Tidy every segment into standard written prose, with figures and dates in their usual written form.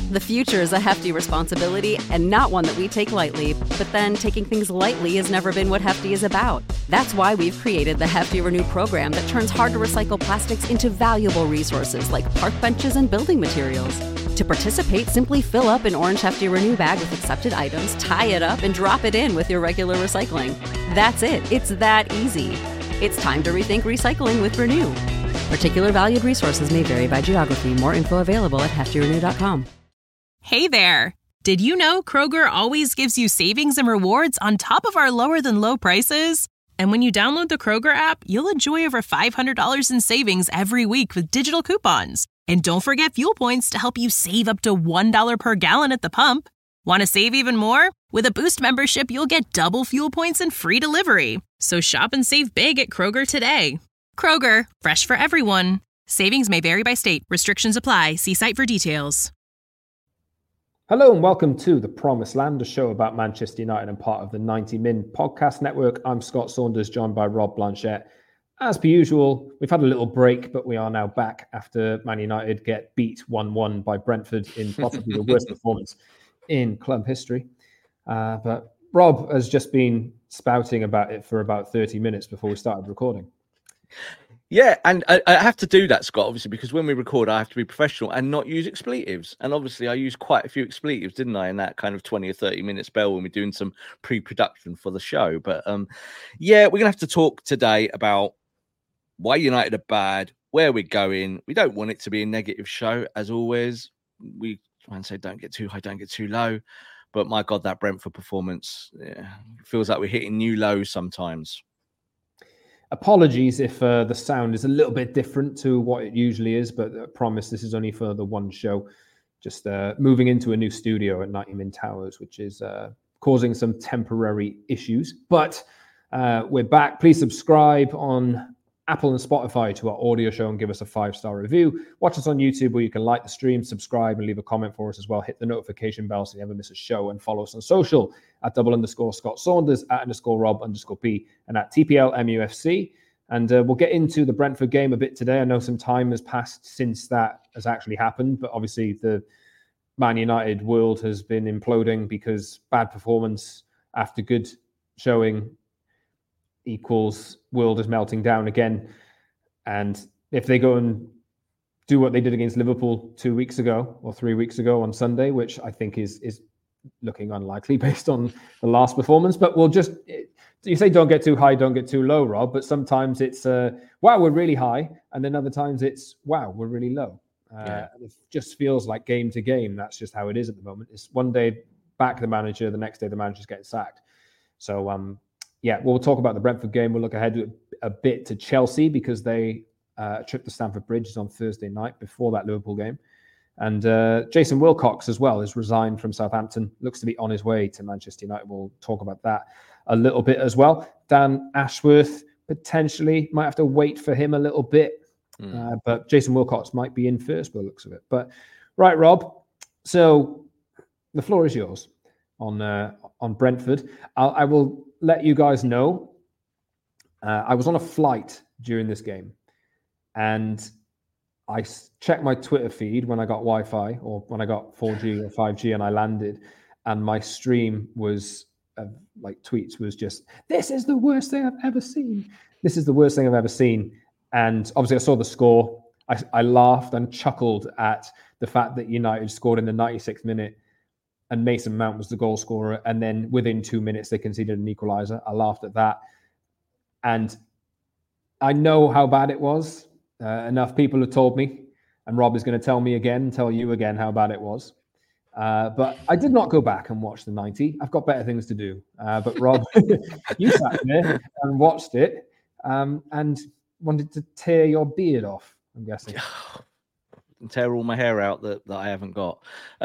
The future is a hefty responsibility and not one that we take lightly. But then taking things lightly has never been what Hefty is about. That's why we've created the Hefty Renew program that turns hard-to-recycle plastics into valuable resources like park benches and building materials. To participate, simply fill up an orange Hefty Renew bag with accepted items, tie it up, and drop it in with your regular recycling. That's it. It's that easy. It's time to rethink recycling with Renew. Particular valued resources may vary by geography. More info available at heftyrenew.com. Hey there! Did you know Kroger always gives you savings and rewards on top of our lower-than-low prices? And when you download the Kroger app, you'll enjoy over $500 in savings every week with digital coupons. And don't forget fuel points to help you save up to $1 per gallon at the pump. Want to save even more? With a Boost membership, you'll get double fuel points and free delivery. So shop and save big at Kroger today. Kroger, fresh for everyone. Savings may vary by state. Restrictions apply. See site for details. Hello and welcome to The Promised Land, a show about Manchester United and part of the 90 Min podcast network. I'm Scott Saunders, joined by Rob Blanchette. As per usual, we've had a little break, but we are now back after Man United get beat 1-1 by Brentford in possibly the worst performance in club history. But Rob has just been spouting about it for about 30 minutes before we started recording. Yeah, and I have to do that, Scott, obviously, because when we record, I have to be professional and not use expletives. And obviously, I used quite a few expletives, didn't I, in that kind of 20 or 30-minute spell when we're doing some pre-production for the show. But yeah, we're going to have to talk today about why United are bad, where we're going. We don't want it to be a negative show, as always. We try and say, don't get too high, don't get too low. But my God, that Brentford performance, feels like we're hitting new lows sometimes. Apologies if the sound is a little bit different to what it usually is, but I promise this is only for the one show. Just moving into a new studio at 90 Min Towers, which is causing some temporary issues. But we're back. Please subscribe on Apple and Spotify to our audio show and give us a 5-star review. Watch us on YouTube where you can like the stream, subscribe, and leave a comment for us as well. Hit the notification bell so you never miss a show, and follow us on social at @_Scott Saunders, @_Rob_P, and at TPLMUFC. And we'll get into the Brentford game a bit today. I know some time has passed since that has actually happened, but obviously the Man United world has been imploding because bad performance after good showing equals world is melting down again. And if they go and do what they did against Liverpool 2 weeks ago or 3 weeks ago on Sunday, which I think is looking unlikely based on the last performance, but we'll just, you say don't get too high, don't get too low, Rob, but sometimes it's wow, we're really high, and then other times it's wow, we're really low. It just feels like game to game. That's just how it is at the moment. It's one day back the manager, the next day the manager's getting sacked. So yeah, we'll talk about the Brentford game. We'll look ahead a bit to Chelsea because they trip to Stamford Bridge is on Thursday night before that Liverpool game. And Jason Wilcox as well has resigned from Southampton. Looks to be on his way to Manchester United. We'll talk about that a little bit as well. Dan Ashworth potentially might have to wait for him a little bit. But Jason Wilcox might be in first by the looks of it. But right, Rob. So the floor is yours on Brentford. I will let you guys know. I was on a flight during this game, and I checked my Twitter feed when I got Wi-Fi or when I got 4G or 5G and I landed, and my stream was like tweets was just, this is the worst thing I've ever seen. This is the worst thing I've ever seen. And obviously I saw the score. I laughed and chuckled at the fact that United scored in the 96th minute and Mason Mount was the goal scorer. And then within 2 minutes, they conceded an equalizer. I laughed at that. And I know how bad it was. Enough people have told me, and Rob is going to tell you again how bad it was. But I did not go back and watch the 90. I've got better things to do. But Rob, you sat there and watched it and wanted to tear your beard off, I'm guessing. And tear all my hair out that I haven't got.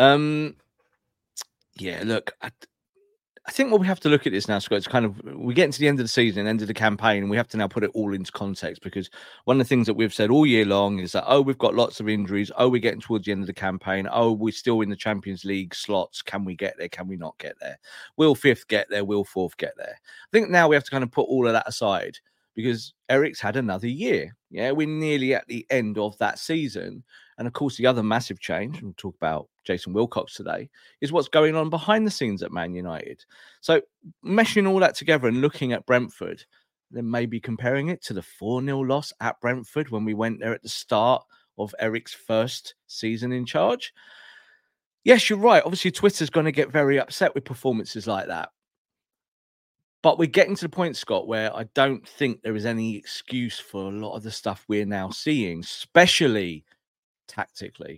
Yeah, look, I think what we have to look at this now, Scott, is kind of, we get into the end of the season, end of the campaign, and we have to now put it all into context, because one of the things that we've said all year long is that, we've got lots of injuries. We're getting towards the end of the campaign. We're still in the Champions League slots. Can we get there? Can we not get there? Will fifth get there? Will fourth get there? I think now we have to kind of put all of that aside, because Eric's had another year. Yeah, we're nearly at the end of that season. And of course, the other massive change, we'll talk about Jason Wilcox today, is what's going on behind the scenes at Man United. So meshing all that together and looking at Brentford, then maybe comparing it to the 4-0 loss at Brentford when we went there at the start of Eric's first season in charge. Yes, you're right. Obviously, Twitter's going to get very upset with performances like that. But we're getting to the point, Scott, where I don't think there is any excuse for a lot of the stuff we're now seeing, especially tactically,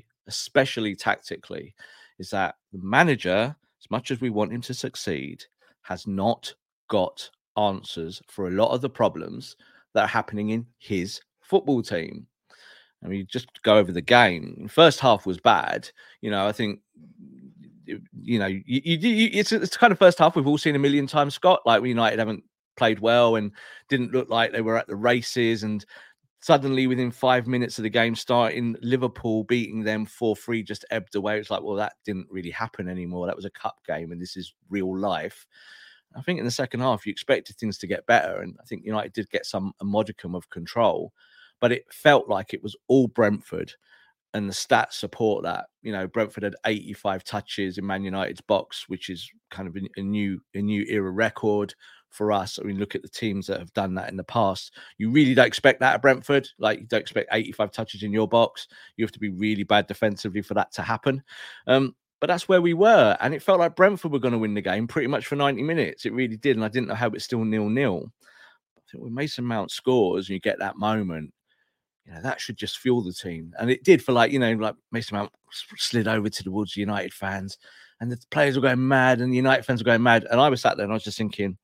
is that the manager, as much as we want him to succeed, has not got answers for a lot of the problems that are happening in his football team. I mean, just to go over the game, the first half was bad. I think, it's the kind of first half we've all seen a million times, Scott. Like, United haven't played well and didn't look like they were at the races. And suddenly, within 5 minutes of the game starting, Liverpool beating them 4-3 just ebbed away. It's like, well, that didn't really happen anymore. That was a cup game and this is real life. I think in the second half, you expected things to get better. And I think United did get a modicum of control. But it felt like it was all Brentford. And the stats support that. Brentford had 85 touches in Man United's box, which is kind of a new era record for us. I mean, look at the teams that have done that in the past. You really don't expect that at Brentford. Like, you don't expect 85 touches in your box. You have to be really bad defensively for that to happen. But that's where we were. And it felt like Brentford were going to win the game pretty much for 90 minutes. It really did. And I didn't know how it's still 0-0. I think when Mason Mount scores and you get that moment, that should just fuel the team. And it did for like Mason Mount slid over towards the United fans and the players were going mad and the United fans were going mad. And I was sat there and I was just thinking,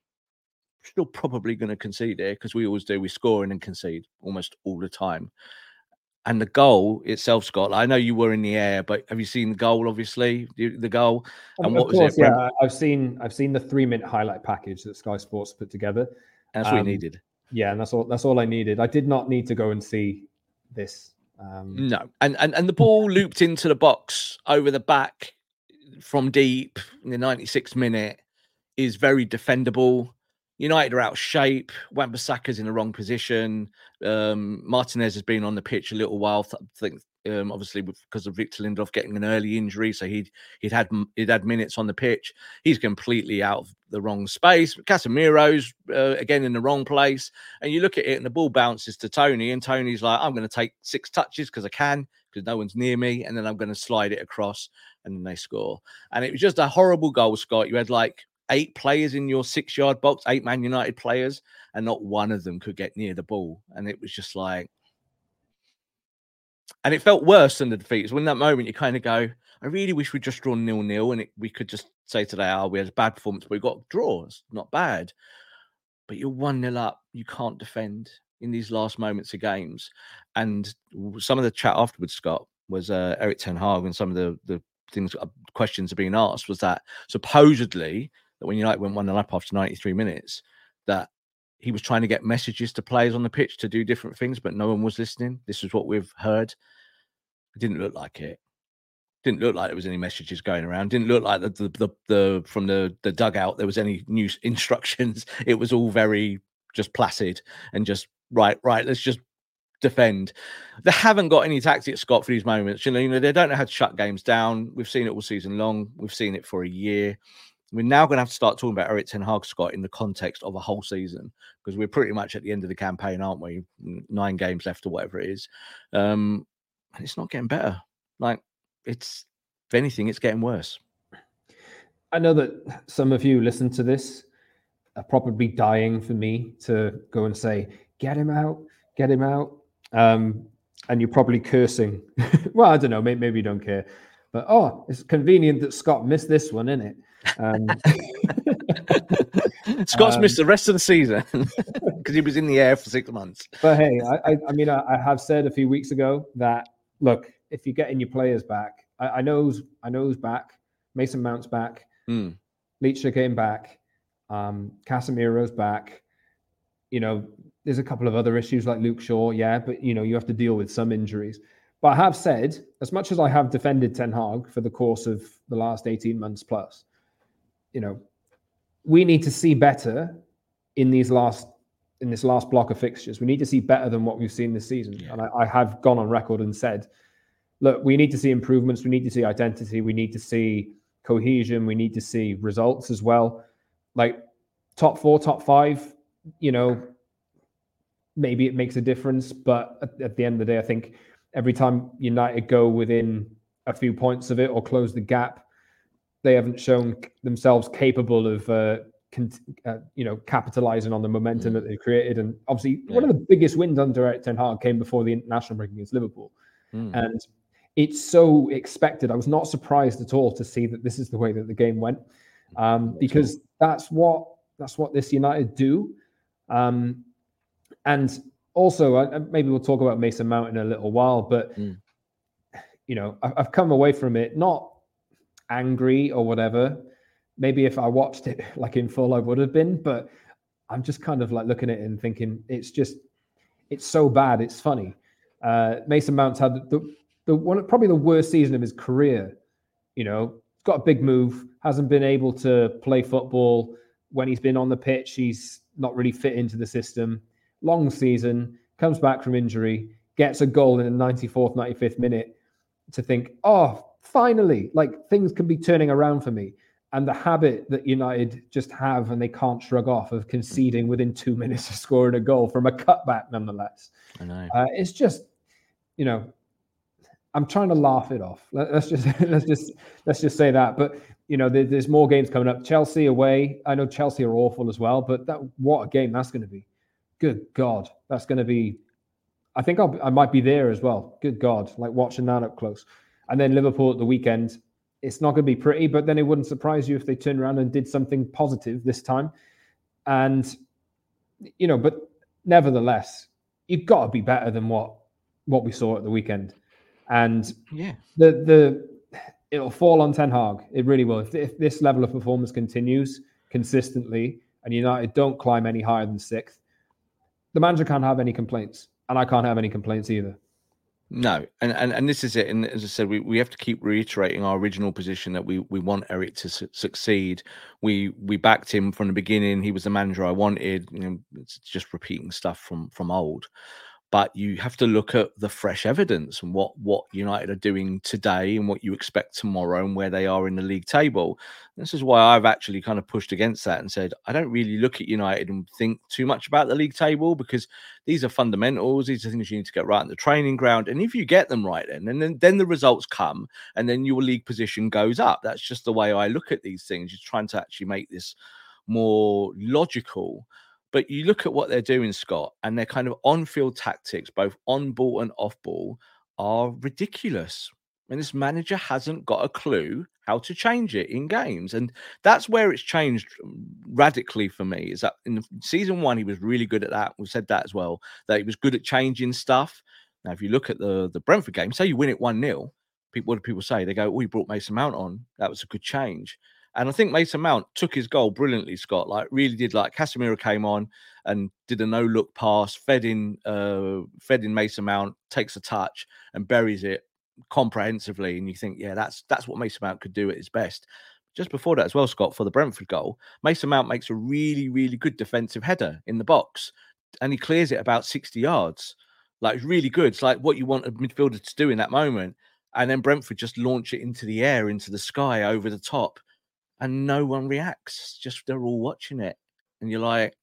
we're still probably going to concede here because we always do. We score and then concede almost all the time. And the goal itself, Scott, I know you were in the air, but have you seen the goal, obviously? The goal? And what was it? Yeah, I've seen the 3-minute highlight package that Sky Sports put together. That's what you needed. Yeah, and that's all I needed. I did not need to go and see this. No, and the ball looped into the box over the back from deep in the 96th minute is very defendable. United are out of shape. Wan-Bissaka's in the wrong position. Martinez has been on the pitch a little while. I think obviously because of Victor Lindelof getting an early injury, so he'd had minutes on the pitch. He's completely out of the wrong space. Casemiro's again in the wrong place, and you look at it and the ball bounces to Tony, and Tony's like, I'm going to take 6 touches because I can, because no one's near me, and then I'm going to slide it across, and then they score. And it was just a horrible goal, Scott. You had like 8 players in your 6-yard box, 8 Man United players, and not one of them could get near the ball. And it was just like, and it felt worse than the defeats. When in that moment, you kind of go, I really wish we'd just drawn 0-0 and we could just say today, we had a bad performance, but we got draws. Not bad. But you're 1-0 up. You can't defend in these last moments of games. And some of the chat afterwards, Scott, was Erik ten Hag, and some of the things, questions are being asked, was that supposedly that when United went 1-0 up after 93 minutes, that he was trying to get messages to players on the pitch to do different things, but no one was listening. This is what we've heard. It didn't look like it. Didn't look like there was any messages going around. Didn't look like the from the dugout there was any new instructions. It was all very just placid and just right. Let's just defend. They haven't got any tactics, Scott, for these moments. You know, they don't know how to shut games down. We've seen it all season long. We've seen it for a year. We're now going to have to start talking about Erik ten Hag, Scott, in the context of a whole season, because we're pretty much at the end of the campaign, aren't we? 9 games left or whatever it is. And it's not getting better. Like, if anything, it's getting worse. I know that some of you listen to this are probably dying for me to go and say, get him out. And you're probably cursing. Well, I don't know, maybe you don't care. But, it's convenient that Scott missed this one, isn't it? Scott's missed the rest of the season because he was in the air for 6 months. But hey, I mean, I have said a few weeks ago that, look, if you're getting your players back, I know who's back. Mason Mount's back. Leitcher came back. Casemiro's back. You know, there's a couple of other issues like Luke Shaw, but you have to deal with some injuries. But I have said, as much as I have defended Ten Hag for the course of the last 18 months plus, we need to see better in this last block of fixtures. We need to see better than what we've seen this season. Yeah. And I have gone on record and said look, we need to see improvements. We need to see identity. We need to see cohesion. We need to see results as well. Like top 4, top 5, maybe it makes a difference. But at the end of the day, I think every time United go within a few points of it or close the gap, they haven't shown themselves capable of capitalizing on the momentum that they created. And obviously, one of the biggest wins under Erik ten Hag came before the international break against Liverpool. And it's so expected. I was not surprised at all to see that this is the way that the game went, because that's what this United do. And also, maybe we'll talk about Mason Mount in a little while, but I've come away from it not angry or whatever. Maybe if I watched it like in full, I would have been, but I'm just kind of like looking at it and thinking it's so bad. It's funny. Mason Mount's had the one, probably the worst season of his career. Got a big move, hasn't been able to play football. When he's been on the pitch, he's not really fit into the system. Long season, comes back from injury, gets a goal in the 94th, 95th minute to think, oh, finally, like things can be turning around for me. And the habit that United just have, and they can't shrug off, of conceding within 2 minutes of scoring a goal from a cutback, nonetheless. I know. It's just, I'm trying to laugh it off. Let's just say that. But there's more games coming up. Chelsea away. I know Chelsea are awful as well, but what a game that's going to be. Good God, that's going to be. I think I might be there as well. Good God, like watching that up close. And then Liverpool at the weekend. It's not going to be pretty, but then it wouldn't surprise you if they turned around and did something positive this time. And, but nevertheless, you've got to be better than what we saw at the weekend. And it'll fall on Ten Hag. It really will. If this level of performance continues consistently and United don't climb any higher than 6th, the manager can't have any complaints. And I can't have any complaints either. No, and this is it. And as I said, we have to keep reiterating our original position that we want Erik to succeed. We backed him from the beginning. He was the manager I wanted. It's just repeating stuff from old. But you have to look at the fresh evidence and what United are doing today and what you expect tomorrow and where they are in the league table. This is why I've actually kind of pushed against that and said, I don't really look at United and think too much about the league table, because these are fundamentals. These are things you need to get right in the training ground. And if you get them right, then the results come and then your league position goes up. That's just the way I look at these things. You're trying to actually make this more logical. But you look at what they're doing, Scott, and their kind of on-field tactics, both on ball and off ball, are ridiculous. And this manager hasn't got a clue how to change it in games. And that's where it's changed radically for me, is that in season 1, he was really good at that. We've said that as well, that he was good at changing stuff. Now, if you look at the Brentford game, say you win it 1-0, what do people say? They go, oh, he brought Mason Mount on. That was a good change. And I think Mason Mount took his goal brilliantly, Scott. Like, really did. Like, Casemiro came on and did a no-look pass, fed in Mason Mount, takes a touch and buries it comprehensively. And you think, yeah, that's what Mason Mount could do at his best. Just before that as well, Scott, for the Brentford goal, Mason Mount makes a really, really good defensive header in the box, and he clears it about 60 yards. Like, it's really good. It's like what you want a midfielder to do in that moment. And then Brentford just launch it into the air, into the sky, over the top. And no one reacts. Just they're all watching it. And you're like...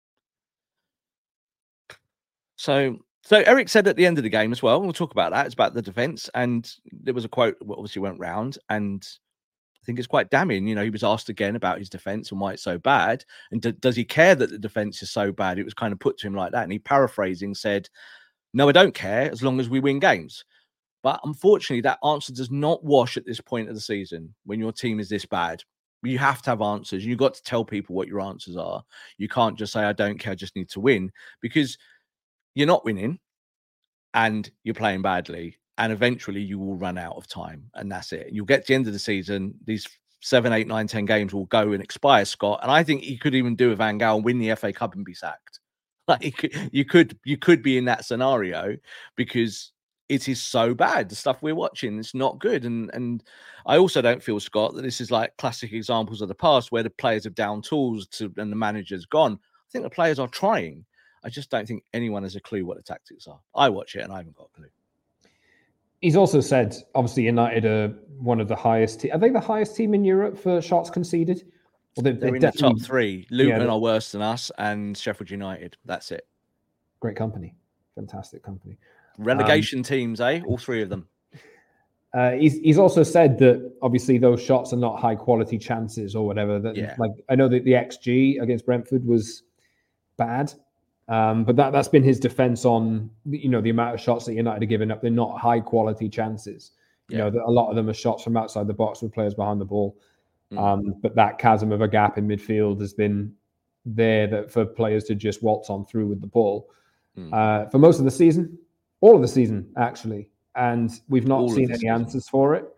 So Erik said at the end of the game as well, we'll talk about that, it's about the defence. And there was a quote that obviously went round. And I think it's quite damning. He was asked again about his defence and why it's so bad. And does he care that the defence is so bad? It was kind of put to him like that. And he, paraphrasing, said, no, I don't care as long as we win games. But unfortunately, that answer does not wash at this point of the season when your team is this bad. You have to have answers. You've got to tell people what your answers are. You can't just say, I don't care, I just need to win, because you're not winning and you're playing badly. And eventually you will run out of time. And that's it. You'll get to the end of the season. These 7, 8, 9, 10 games will go and expire, Scott. And I think he could even do a Van Gaal and win the FA Cup and be sacked. Like, you could be in that scenario, because it is so bad. The stuff we're watching, it's not good. And I also don't feel, Scott, that this is like classic examples of the past where the players have down tools and the manager's gone. I think the players are trying. I just don't think anyone has a clue what the tactics are. I watch it and I haven't got a clue. He's also said, obviously, United are one of the highest. Are they the highest team in Europe for shots conceded? Well, they're in the top three. Luton are worse than us, and Sheffield United. That's it. Great company, fantastic company. Relegation teams, all three of them. He's also said that obviously those shots are not high quality chances or whatever. Like I know that the XG against Brentford was bad. But that's been his defense on, the amount of shots that United are giving up. They're not high quality chances. You know, that a lot of them are shots from outside the box with players behind the ball. But that chasm of a gap in midfield has been there that for players to just waltz on through with the ball for most of the season, all of the season actually, and we've not seen any answers for it.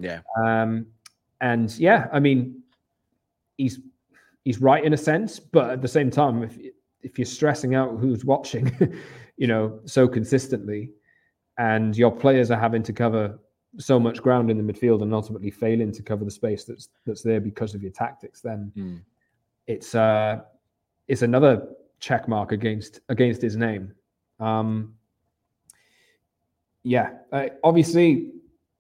And yeah, I mean, he's right in a sense, but at the same time, if you're stressing out who's watching, so consistently, and your players are having to cover so much ground in the midfield and ultimately failing to cover the space that's there because of your tactics, then it's another check mark against his name. Obviously,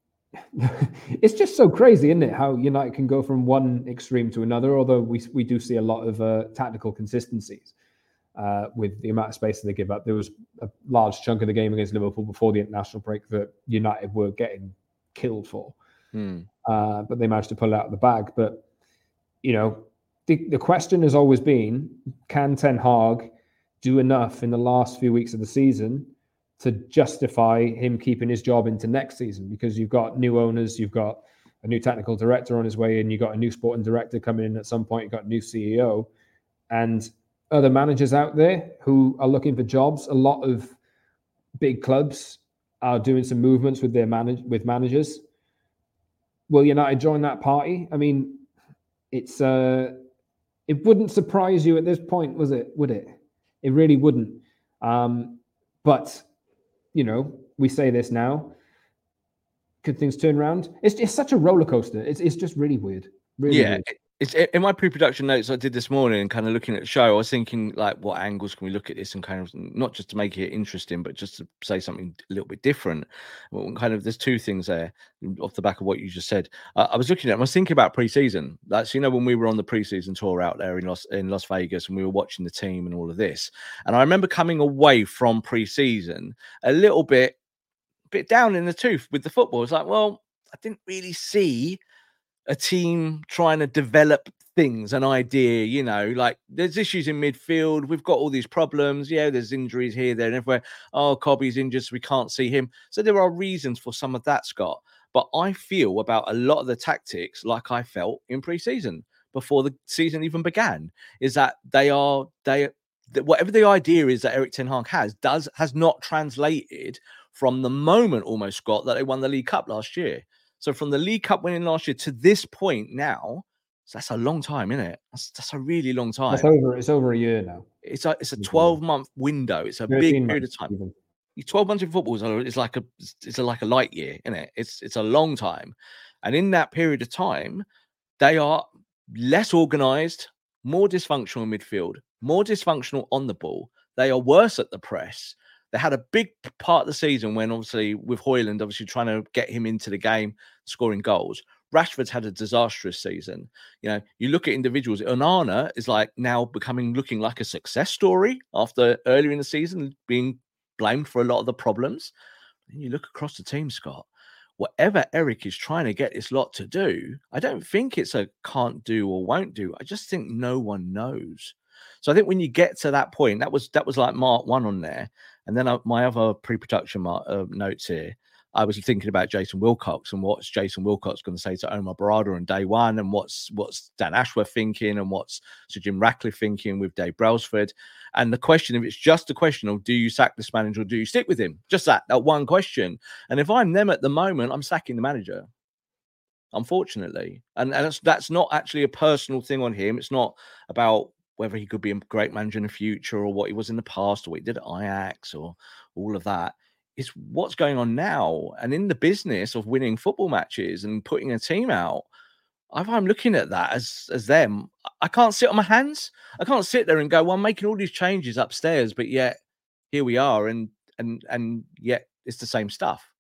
it's just so crazy, isn't it? How United can go from one extreme to another. Although we do see a lot of tactical consistencies. With the amount of space that they give up. There was a large chunk of the game against Liverpool before the international break that United were getting killed for. But they managed to pull it out of the bag. But, the question has always been, can Ten Hag do enough in the last few weeks of the season to justify him keeping his job into next season? Because you've got new owners, you've got a new technical director on his way in, you've got a new sporting director coming in at some point, you've got a new CEO. And other managers out there who are looking for jobs. A lot of big clubs are doing some movements with their managers. Will United join that party? I mean, it wouldn't surprise you at this point, would it? It really wouldn't. But we say this now. Could things turn around? It's such a roller coaster. It's just really weird. Really weird. It's in my pre-production notes I did this morning, and kind of looking at the show, I was thinking, like, what angles can we look at this, and kind of not just to make it interesting, but just to say something a little bit different. Well, kind of, there's two things there off the back of what you just said. I was looking at, I was thinking about pre-season. That's, when we were on the pre-season tour out there in Las Vegas, and we were watching the team and all of this. And I remember coming away from pre-season a little bit down in the tooth with the football. It's like, well, I didn't really see a team trying to develop things, an idea, like there's issues in midfield. We've got all these problems. Yeah, there's injuries here, there, and everywhere. Oh, Cobby's injured, so we can't see him. So there are reasons for some of that, Scott. But I feel about a lot of the tactics like I felt in pre-season before the season even began, is that whatever the idea is that Erik ten Hag has not translated from the moment almost, Scott, that they won the League Cup last year. So from the League Cup winning last year to this point now, so that's a long time, isn't it? That's a really long time. It's over a year now. It's a 12-month window. It's a big period of time. Even. 12 months in football is like a light year, isn't it? It's a long time. And in that period of time, they are less organised, more dysfunctional in midfield, more dysfunctional on the ball. They are worse at the press. They had a big part of the season when, obviously, with Højlund, obviously trying to get him into the game, scoring goals. Rashford's had a disastrous season. You look at individuals. Onana is looking like a success story after earlier in the season being blamed for a lot of the problems. And you look across the team, Scott. Whatever Erik is trying to get this lot to do, I don't think it's a can't do or won't do. I just think no one knows. So I think when you get to that point, that was like Mark 1 on there. And then my other pre-production notes here, I was thinking about Jason Wilcox and what's Jason Wilcox going to say to Omar Barada on day one, and what's Dan Ashworth thinking, and what's Sir Jim Ratcliffe thinking with Dave Brailsford. And the question, if it's just a question of do you sack this manager or do you stick with him? Just that one question. And if I'm them at the moment, I'm sacking the manager, unfortunately. And that's not actually a personal thing on him. It's not about whether he could be a great manager in the future or what he was in the past or what he did at Ajax or all of that. It's what's going on now. And in the business of winning football matches and putting a team out, I'm looking at that as them. I can't sit on my hands. I can't sit there and go, well, I'm making all these changes upstairs, but yet here we are, and yet it's the same stuff.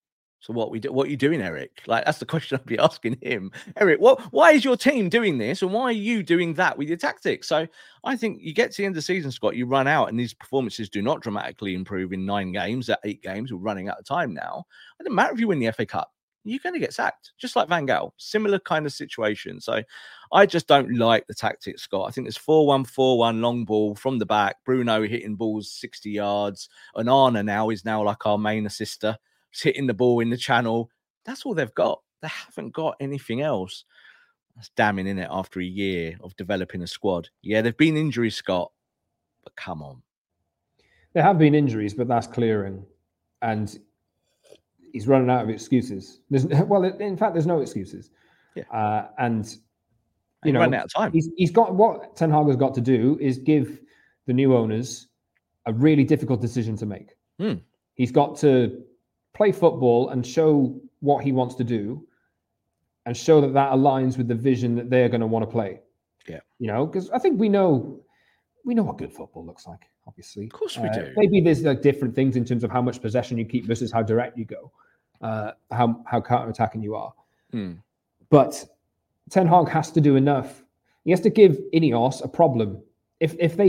So what are you doing, Eric? Like, that's the question I'd be asking him. Eric, why is your team doing this, and why are you doing that with your tactics? So I think you get to the end of the season, Scott, you run out, and these performances do not dramatically improve in 9 games. At 8 games, we're running out of time now. It doesn't matter if you win the FA Cup. You're going to get sacked, just like Van Gaal. Similar kind of situation. So I just don't like the tactics, Scott. I think there's 4-1-4-1 long ball from the back. Bruno hitting balls 60 yards. Onana is now like our main assister. Hitting the ball in the channel. That's all they've got. They haven't got anything else. That's damning, isn't it, after a year of developing a squad? Yeah, there've been injuries, Scott, but come on. There have been injuries, but that's clearing. And he's running out of excuses. In fact, there's no excuses. Yeah. And you know, running out of time. He's got, what Ten Hag has got to do is give the new owners a really difficult decision to make. He's got to play football and show what he wants to do, and show that aligns with the vision that they're going to want to play. Yeah, you know, because I think we know what good football looks like. Obviously, of course we do. Maybe there's like different things in terms of how much possession you keep versus how direct you go, how counter-attacking you are. But Ten Hag has to do enough. He has to give Ineos a problem. If they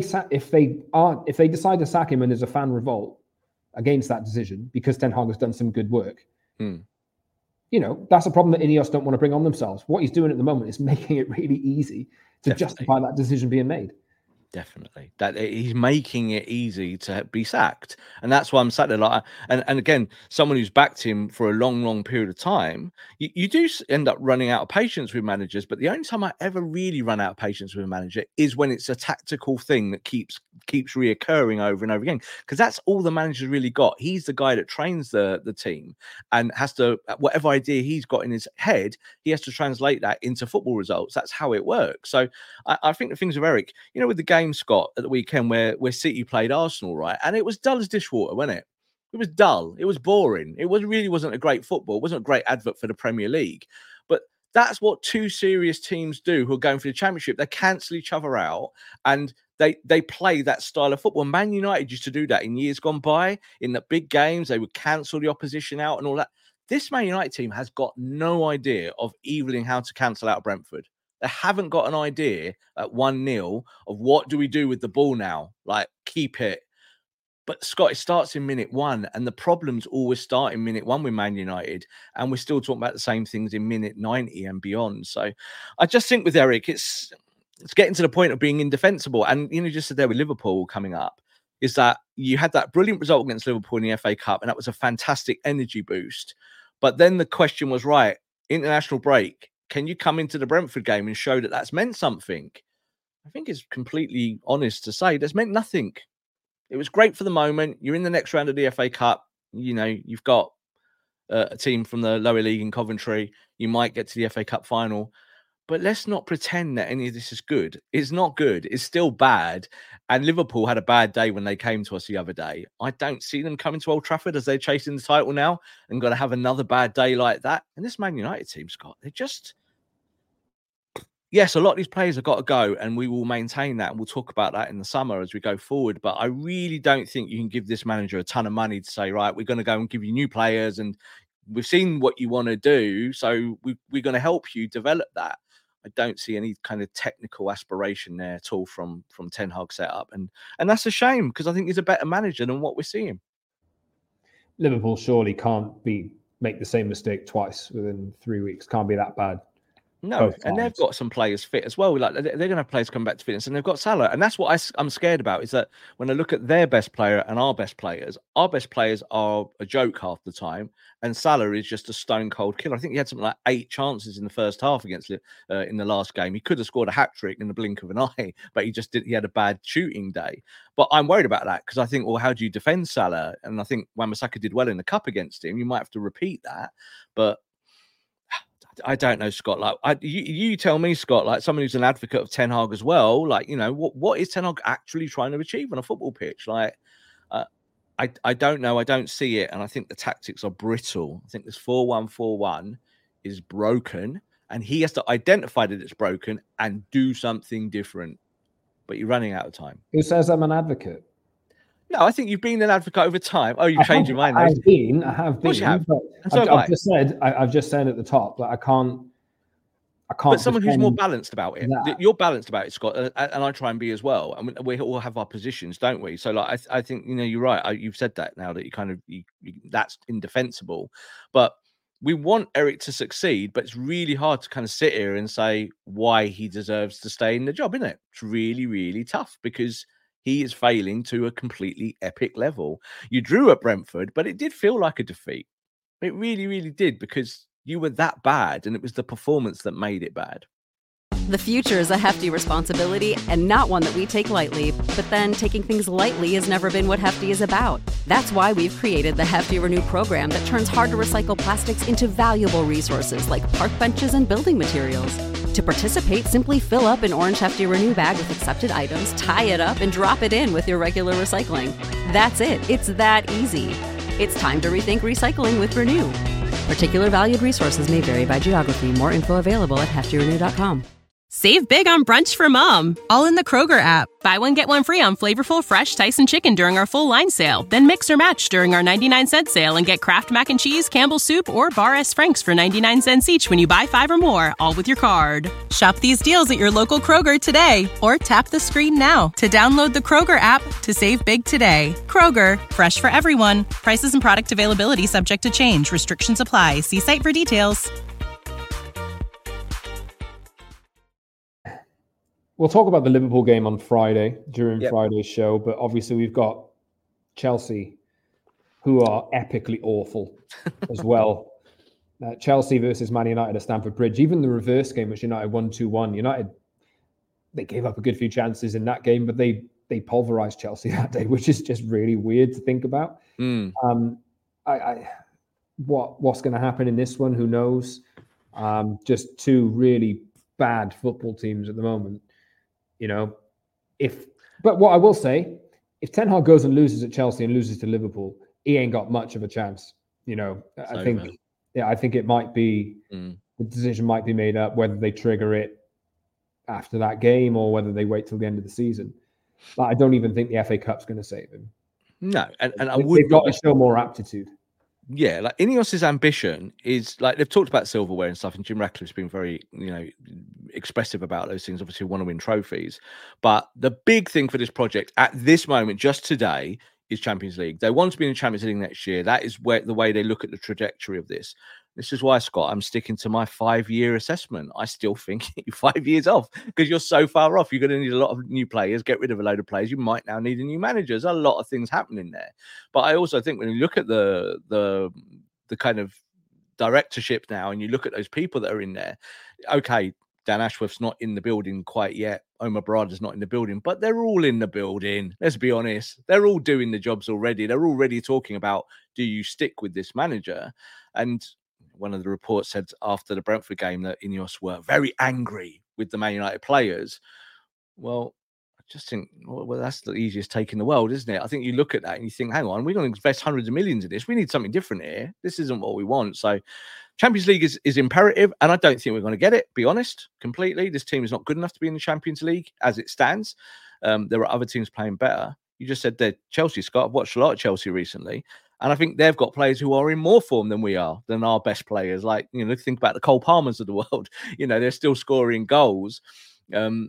decide to sack him and there's a fan revolt against that decision because Ten Hag has done some good work, you know, that's a problem that Ineos don't want to bring on themselves. What he's doing at the moment is making it really easy to justify that decision being made. Definitely, that he's making it easy to be sacked, and that's why I'm sat there like. And again, someone who's backed him for a long period of time, you do end up running out of patience with managers. But the only time I ever really run out of patience with a manager is when it's a tactical thing that keeps reoccurring over and over again, because that's all the manager's really got. He's the guy that trains the team and has to, whatever idea he's got in his head, he has to translate that into football results. That's how it works. So I think the things with Eric, you know, with the game, Scott, at the weekend where City played Arsenal, right? And it was dull as dishwater, wasn't it? It was dull. It was boring. It really wasn't a great football. It wasn't a great advert for the Premier League. But that's what 2 serious teams do who are going for the Championship. They cancel each other out and they play that style of football. Man United used to do that in years gone by. In the big games, they would cancel the opposition out and all that. This Man United team has got no idea of evening how to cancel out Brentford. They haven't got an idea at 1-0 of what do we do with the ball now? Like, keep it. But Scott, it starts in minute 1, and the problems always start in minute 1 with Man United, and we're still talking about the same things in minute 90 and beyond. So I just think with Eric, it's getting to the point of being indefensible. And you know, just said there with Liverpool coming up, is that you had that brilliant result against Liverpool in the FA Cup, and that was a fantastic energy boost. But then the question was, right, international break, can you come into the Brentford game and show that that's meant something? I think it's completely honest to say that's meant nothing. It was great for the moment. You're in the next round of the FA Cup. You know, you've got a team from the lower league in Coventry. You might get to the FA Cup final. But let's not pretend that any of this is good. It's not good. It's still bad. And Liverpool had a bad day when they came to us the other day. I don't see them coming to Old Trafford as they're chasing the title now and going to have another bad day like that. And this Man United team, Scott, they're just... Yes, a lot of these players have got to go, and we will maintain that, and we'll talk about that in the summer as we go forward. But I really don't think you can give this manager a ton of money to say, right, we're going to go and give you new players, and we've seen what you want to do, so we're going to help you develop that. I don't see any kind of technical aspiration there at all from Ten Hag setup, and that's a shame because I think he's a better manager than what we're seeing. Liverpool surely can't make the same mistake twice within 3 weeks. Can't be that bad. No, and they've got some players fit as well. Like they're going to have players come back to fitness, and they've got Salah, and that's what I'm scared about. Is that when I look at their best player and our best players are a joke half the time, and Salah is just a stone cold killer. I think he had something like 8 chances in the first half against in the last game. He could have scored a hat trick in the blink of an eye, but he had a bad shooting day. But I'm worried about that because I think, well, how do you defend Salah? And I think Wan-Bissaka did well in the cup against him. You might have to repeat that, but. I don't know, Scott. Like, you tell me, Scott. Like someone who's an advocate of Ten Hag as well. Like, you know, what is Ten Hag actually trying to achieve on a football pitch? Like, I don't know. I don't see it, and I think the tactics are brittle. I think this 4-1-4-1 is broken, and he has to identify that it's broken and do something different. But you're running out of time. Who says I'm an advocate? No, I think you've been an advocate over time. Oh, you've changed your mind. I have been. Of course you have. I've just said at the top that I can't. But someone who's more balanced about it. You're balanced about it, Scott, and I try and be as well. I mean, we all have our positions, don't we? So, like, I think you're right. You've said that now that you that's indefensible, but we want Eric to succeed. But it's really hard to kind of sit here and say why he deserves to stay in the job, isn't it? It's really, really tough because he is failing to a completely epic level. You drew at Brentford, but it did feel like a defeat. It really, really did, because you were that bad, and it was the performance that made it bad. The future is a hefty responsibility and not one that we take lightly, but then taking things lightly has never been what Hefty is about. That's why we've created the Hefty Renew program that turns hard-to-recycle plastics into valuable resources like park benches and building materials. To participate, simply fill up an orange Hefty Renew bag with accepted items, tie it up, and drop it in with your regular recycling. That's it. It's that easy. It's time to rethink recycling with Renew. Particular valued resources may vary by geography. More info available at heftyrenew.com. Save big on brunch for mom, all in the Kroger app. Buy one, get one free on flavorful, fresh Tyson chicken during our full line sale. Then mix or match during our 99-cent sale and get Kraft Mac and Cheese, Campbell's Soup, or Bar S. Frank's for 99 cents each when you buy 5 or more, all with your card. Shop these deals at your local Kroger today, or tap the screen now to download the Kroger app to save big today. Kroger, fresh for everyone. Prices and product availability subject to change. Restrictions apply. See site for details. We'll talk about the Liverpool game on Friday during Friday's show, but obviously we've got Chelsea, who are epically awful as well. Chelsea versus Man United at Stamford Bridge. Even the reverse game, which United won 2-1. United, they gave up a good few chances in that game, but they pulverized Chelsea that day, which is just really weird to think about. What's going to happen in this one? Who knows? Just two really bad football teams at the moment. But what I will say, if Ten Hag goes and loses at Chelsea and loses to Liverpool, he ain't got much of a chance. I think it might be the decision might be made up whether they trigger it after that game or whether they wait till the end of the season. But I don't even think the FA Cup's going to save him. No, and they've got to show more aptitude. Yeah, like Ineos's ambition is, like, they've talked about silverware and stuff, and Jim Ratcliffe's been very, expressive about those things. Obviously, want to win trophies, but the big thing for this project at this moment, just today, is Champions League. They want to be in the Champions League next year. That is the way they look at the trajectory of this. This is why, Scott, I'm sticking to my 5-year assessment. I still think you're 5 years off because you're so far off. You're going to need a lot of new players, get rid of a load of players. You might now need a new manager. There's a lot of things happening there. But I also think when you look at the kind of directorship now and you look at those people that are in there, okay, Dan Ashworth's not in the building quite yet. Omar Barada's not in the building, but they're all in the building. Let's be honest. They're all doing the jobs already. They're already talking about, do you stick with this manager? And one of the reports said after the Brentford game that Ineos were very angry with the Man United players. Well, I just think, well, that's the easiest take in the world, isn't it? I think you look at that and you think, hang on, we're going to invest hundreds of millions in this. We need something different here. This isn't what we want. So Champions League is imperative, and I don't think we're going to get it, be honest, completely. This team is not good enough to be in the Champions League as it stands. There are other teams playing better. You just said that Chelsea, Scott. I've watched a lot of Chelsea recently, and I think they've got players who are in more form than we are, than our best players. Like, think about the Cole Palmers of the world. They're still scoring goals. They're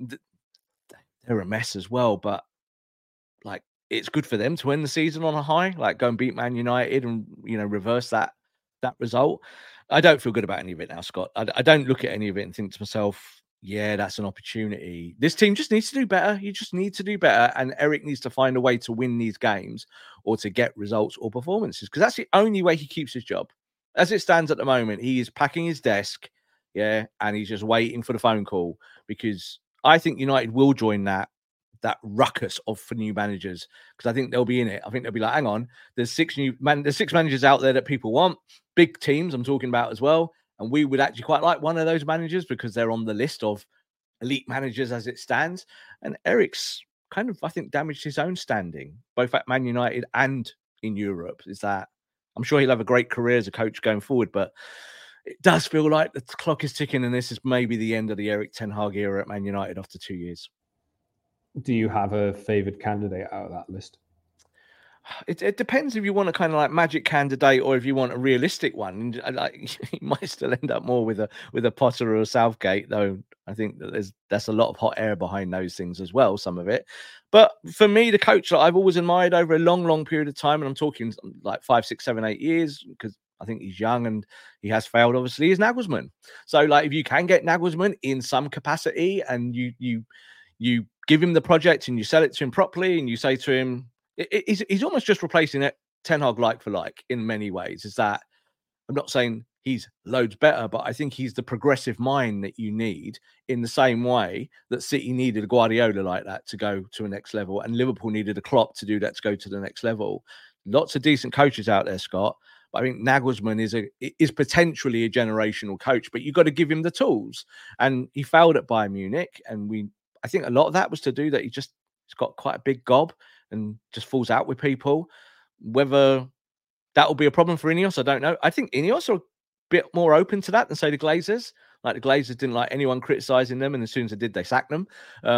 a mess as well, but like, it's good for them to end the season on a high, like go and beat Man United and, reverse that result. I don't feel good about any of it now, Scott. I don't look at any of it and think to myself, yeah, that's an opportunity. This team just needs to do better. You just need to do better. And Eric needs to find a way to win these games or to get results or performances, because that's the only way he keeps his job. As it stands at the moment, he is packing his desk, and he's just waiting for the phone call, because I think United will join that ruckus for new managers, because I think they'll be in it. I think they'll be like, hang on, there's 6 managers out there that people want, big teams I'm talking about as well. And we would actually quite like one of those managers because they're on the list of elite managers as it stands. And Eric's kind of, I think, damaged his own standing, both at Man United and in Europe. Is that I'm sure he'll have a great career as a coach going forward, but it does feel like the clock is ticking, and this is maybe the end of the Eric Ten Hag era at Man United after 2 years. Do you have a favoured candidate out of that list? It depends if you want a kind of like magic candidate or if you want a realistic one. Like, you might still end up more with a Potter or a Southgate, though. I think that that's a lot of hot air behind those things as well, some of it. But for me, the coach that I've always admired over a long, long period of time, and I'm talking like 5, 6, 7, 8 years, because I think he's young and he has failed, obviously, is Nagelsmann. So, like, if you can get Nagelsmann in some capacity and you give him the project and you sell it to him properly and you say to him, he's almost just replacing it Ten Hag like for like in many ways. Is that, I'm not saying he's loads better, but I think he's the progressive mind that you need, in the same way that City needed a Guardiola like that to go to a next level, and Liverpool needed a Klopp to do that to go to the next level. Lots of decent coaches out there, Scott. But I think Nagelsmann is potentially a generational coach, but you've got to give him the tools. And he failed at Bayern Munich, and I think a lot of that was to do that he's got quite a big gob and just falls out with people. Whether that will be a problem for Ineos, I don't know. I think Ineos are a bit more open to that than, say, the Glazers. Like, the Glazers didn't like anyone criticising them, and as soon as they did, they sacked them.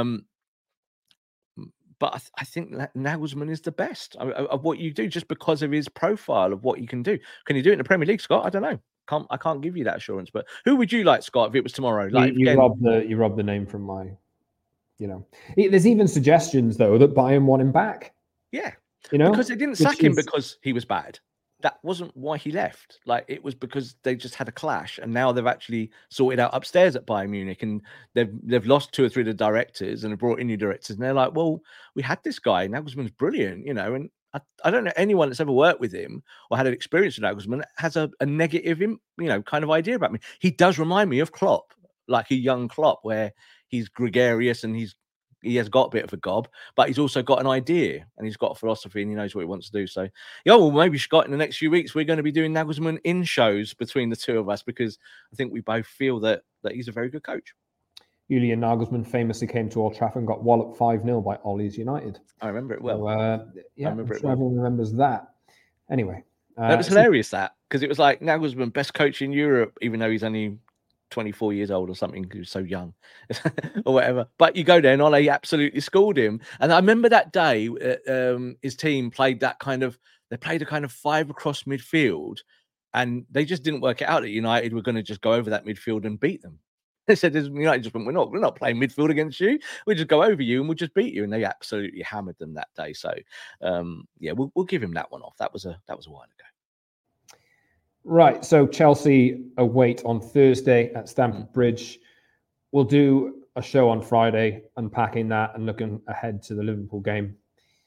But I think that Nagelsmann is the best of what you do, just because of his profile of what you can do. Can you do it in the Premier League, Scott? I don't know. I can't give you that assurance. But who would you like, Scott, if it was tomorrow? Like, you robbed the name from my. There's even suggestions though that Bayern want him back. Yeah, because they didn't sack him because he was bad. That wasn't why he left. Like, it was because they just had a clash, and now they've actually sorted out upstairs at Bayern Munich, and they've lost 2 or 3 of the directors and have brought in new directors, and they're like, well, we had this guy, Nagelsmann's brilliant, and I don't know anyone that's ever worked with him or had an experience with Nagelsmann has a negative, kind of idea about me. He does remind me of Klopp, like a young Klopp, where he's gregarious and he has got a bit of a gob, but he's also got an idea and he's got a philosophy and he knows what he wants to do. So, maybe, Scott, in the next few weeks, we're going to be doing Nagelsmann in shows between the two of us, because I think we both feel that he's a very good coach. Julian Nagelsmann famously came to Old Trafford and got walloped 5-0 by Ollie's United. I remember it well. So, I remember everyone remembers that. Anyway. That was hilarious, because it was like Nagelsmann, best coach in Europe, even though he's only 24 years old or something, who's so young or whatever. But you go there and Ole absolutely schooled him. And I remember that day, his team played a kind of 5 across midfield, and they just didn't work it out that United were going to just go over that midfield and beat them. They said, United just went, we're not playing midfield against you. We'll just go over you and we'll just beat you. And they absolutely hammered them that day. So we'll give him that one off. That was a while ago. Right, so Chelsea await on Thursday at Stamford Bridge. We'll do a show on Friday unpacking that and looking ahead to the Liverpool game.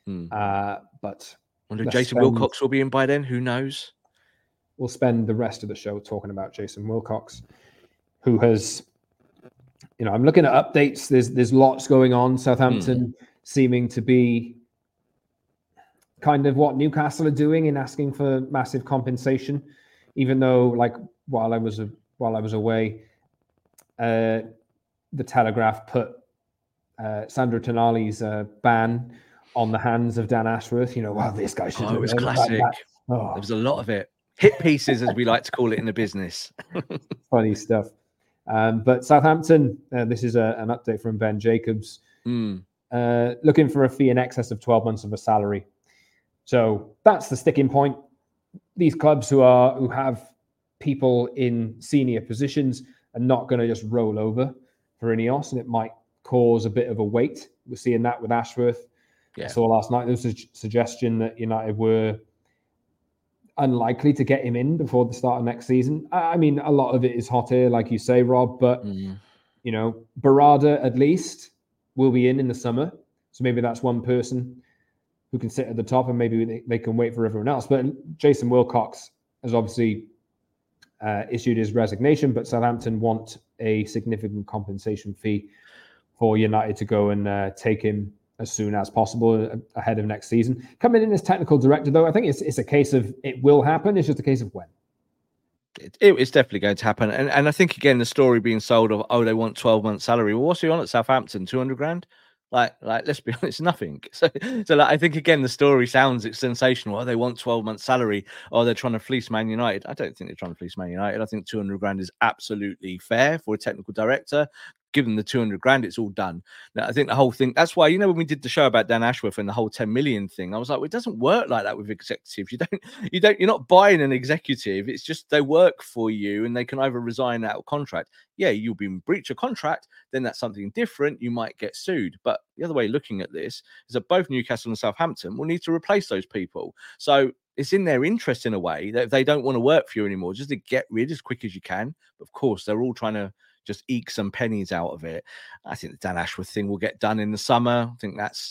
But wonder if Jason Wilcox will be in by then. Who knows? We'll spend the rest of the show talking about Jason Wilcox, who has, I'm looking at updates. There's lots going on. Southampton seeming to be kind of what Newcastle are doing in asking for massive compensation. Even though, like, while I was away, the Telegraph put Sandro Tonali's ban on the hands of Dan Ashworth. This guy should. It was classic. There was a lot of it. Hit pieces, as we like to call it in the business. Funny stuff. But Southampton, this is an update from Ben Jacobs, looking for a fee in excess of 12 months of a salary. So that's the sticking point. These clubs who have people in senior positions are not going to just roll over for Ineos, and it might cause a bit of a wait. We're seeing that with Ashworth. Yeah. I saw last night there was a suggestion that United were unlikely to get him in before the start of next season. I mean, a lot of it is hot air, like you say, Rob, but Barada at least will be in the summer. So maybe that's one person who can sit at the top, and maybe they can wait for everyone else. But Jason Wilcox has obviously issued his resignation, but Southampton want a significant compensation fee for United to go and take him as soon as possible ahead of next season. Coming in as technical director, though, I think it's a case of it will happen. It's just a case of when. It's definitely going to happen. And I think, again, the story being sold of, they want 12 months salary. Well, what's he on at Southampton? 200 grand? Like, let's be honest, nothing. So I think, again, the story sounds sensational. They want 12 months salary. They're trying to fleece Man United. I don't think they're trying to fleece Man United. I think 200 grand is absolutely fair for a technical director. give them the 200 grand, it's all done. Now, I think the whole thing, that's why, when we did the show about Dan Ashworth and the whole 10 million thing, I was like, well, it doesn't work like that with executives. You're not buying an executive. It's just they work for you and they can either resign out of contract. Yeah, you'll be in breach of contract, then that's something different. You might get sued. But the other way looking at this is that both Newcastle and Southampton will need to replace those people. So it's in their interest in a way that if they don't want to work for you anymore, just to get rid as quick as you can. But of course, they're all trying to just eke some pennies out of it. I think the Dan Ashworth thing will get done in the summer. I think that's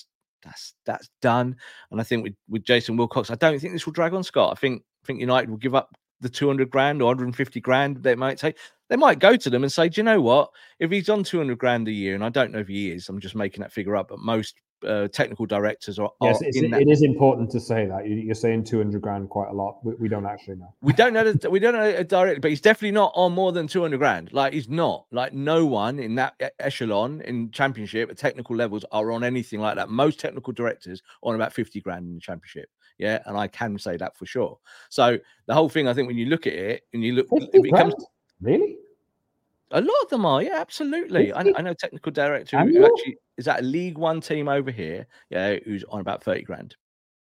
done. And I think with Jason Wilcox, I don't think this will drag on, Scott. I think United will give up the 200 grand or 150 grand they might take. They might go to them and say, do you know what? If he's on 200 grand a year, and I don't know if he is, I'm just making that figure up, but most technical directors are it is important to say that. You're saying 200 grand quite a lot. We don't actually know. We don't know directly, but he's definitely not on more than 200 grand. Like, he's not. Like, no one in that echelon in Championship at technical levels are on anything like that. Most technical directors are on about 50 grand in the Championship. Yeah, and I can say that for sure. So the whole thing, I think, when you look at it and you look, it becomes really. A lot of them are, yeah, absolutely. I know a technical director who actually is at a League One team over here, yeah, who's on about 30 grand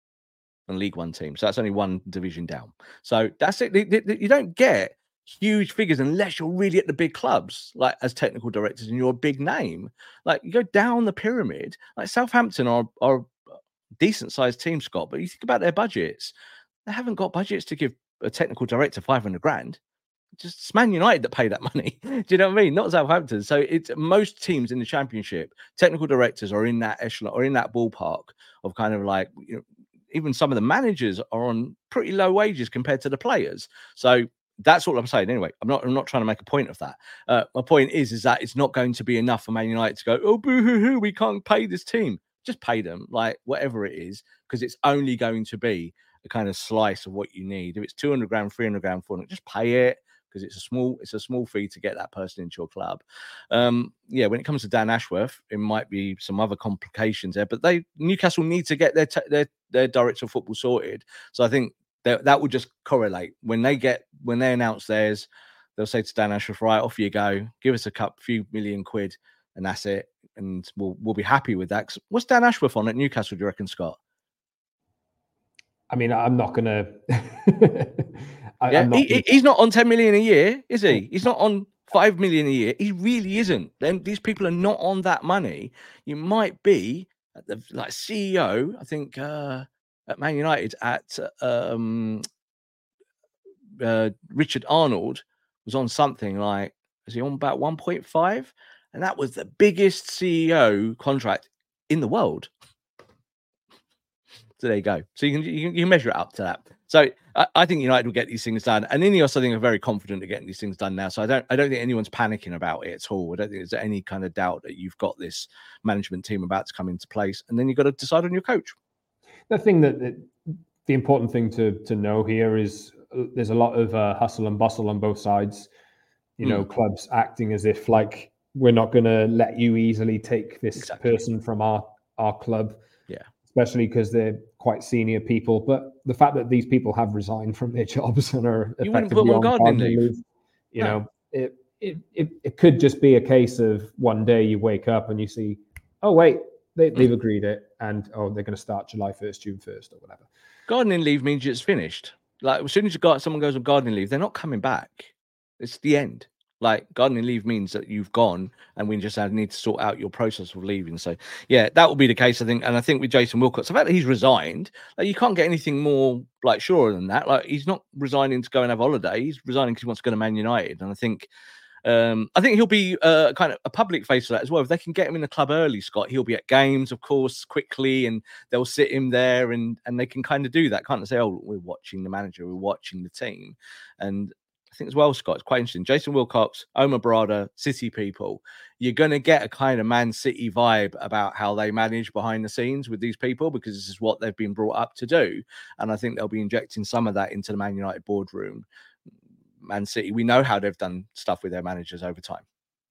on League One team. So that's only one division down. So that's it. You don't get huge figures unless you're really at the big clubs, like as technical directors, and you're a big name. Like, you go down the pyramid, like Southampton are a decent sized team, Scott, but you think about their budgets, they haven't got budgets to give a technical director 500 grand. It's Man United that pay that money. Do you know what I mean? Not Southampton. So it's most teams in the Championship, technical directors are in that echelon or in that ballpark of kind of like, even some of the managers are on pretty low wages compared to the players. So that's all I'm saying. Anyway, I'm not trying to make a point of that. My point is that it's not going to be enough for Man United to go, oh, boo-hoo-hoo, we can't pay this team. Just pay them, like, whatever it is, because it's only going to be a kind of slice of what you need. If it's 200 grand, 300 grand, 400, just pay it, because it's a small fee to get that person into your club. When it comes to Dan Ashworth, it might be some other complications there, but Newcastle need to get their director of football sorted. So I think that would just correlate when they announce theirs. They'll say to Dan Ashworth, right, off you go, give us a few million quid, and that's it, and we'll be happy with that. What's Dan Ashworth on at Newcastle, do you reckon, Scott? I mean, I'm not gonna. He's not on 10 million a year, is he? He's not on 5 million a year. He really isn't. Then these people are not on that money. You might be at the CEO, I think, at Man United at Richard Arnold was on something like, is he on about 1.5? And that was the biggest CEO contract in the world. So there you go. So you can measure it up to that. So I think United will get these things done, and Ineos, I think, are very confident at getting these things done now. So I don't think anyone's panicking about it at all. I don't think there's any kind of doubt that you've got this management team about to come into place, and then you've got to decide on your coach. The thing the important thing to know here is there's a lot of hustle and bustle on both sides. Clubs acting as if like, we're not going to let you easily take this person from our club. Yeah. Especially because they're quite senior people. But the fact that these people have resigned from their jobs and are effectively on gardening leave, it could just be a case of one day you wake up and you see, oh, wait, they've agreed it. And, they're going to start July 1st, June 1st or whatever. Gardening leave means it's finished. Like, as soon as someone goes on gardening leave, they're not coming back. It's the end. Like, gardening leave means that you've gone, and we just need to sort out your process of leaving. So, yeah, that will be the case, I think. And I think with Jason Wilcox, the fact that he's resigned, like, you can't get anything more like surer than that. Like, he's not resigning to go and have a holiday. He's resigning because he wants to go to Man United. And I think he'll be kind of a public face for that as well. If they can get him in the club early, Scott, he'll be at games, of course, quickly, and they'll sit him there, and they can kind of do that. Can't say, oh, we're watching the manager, we're watching the team, and I think as well, Scott, it's quite interesting. Jason Wilcox, Omar Barada, City people, you're going to get a kind of Man City vibe about how they manage behind the scenes with these people, because this is what they've been brought up to do. And I think they'll be injecting some of that into the Man United boardroom. Man City, we know how they've done stuff with their managers over time.